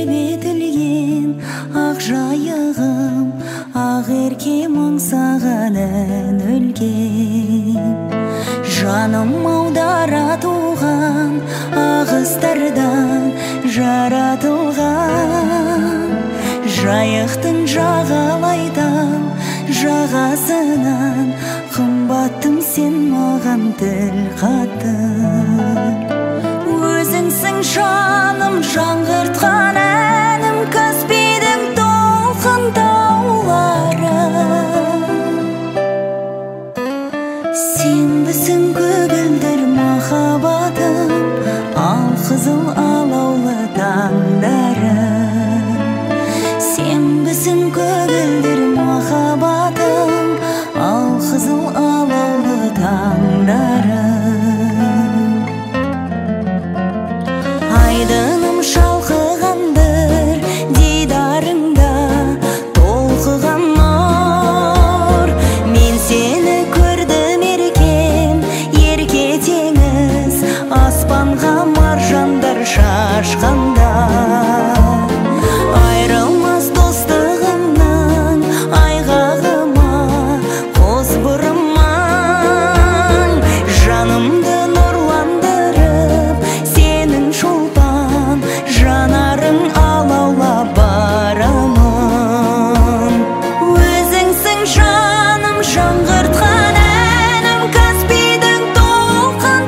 тербетілген ақ жайығым, ақ еркем аңсағанын өлген. Жаным аудара туған ағыстардан жаратылған, жайықтың жағалайдан жағасынан қымбаттым сен маған тіл қатып. Өзіңсің жаным жаңғыртқан әнім, Каспийдің толқын таулары. Сенбісің көгілдір махаббатым, ал қызыл алаулы таңдарым. Сенбісің көгілдір махаббатым, ал қызыл алаулы таңдарым. Айдыным шалқыған бір дидарыңда толқыған нұр. Мен сені көрдім еркем, ерке теңіз аспанға маржандар шашқанда. Айрылмас достығымның айғағыма қос бұрымың, жанымды нұрландырып сенің шолпан жанарың алаулап барамын. Өзіңсің жаным жаңғыртқан әнім, Каспийдің толқын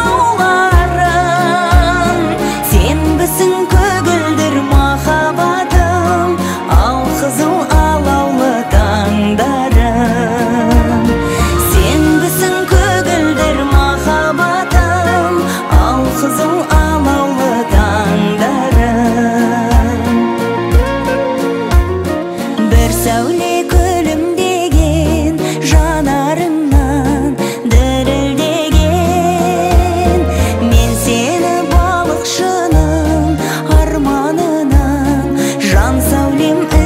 тауларын. Сенбісің көгілдір махаббатым, ал қызыл алаулы таңдарым. Сенбісің көгілдір махаббатым, ал қызыл алаулы таңдарым. Бір сәуле күлімдеген жанарыңнан дірілдеген. Мен сені балықшының арманынан жан сәулем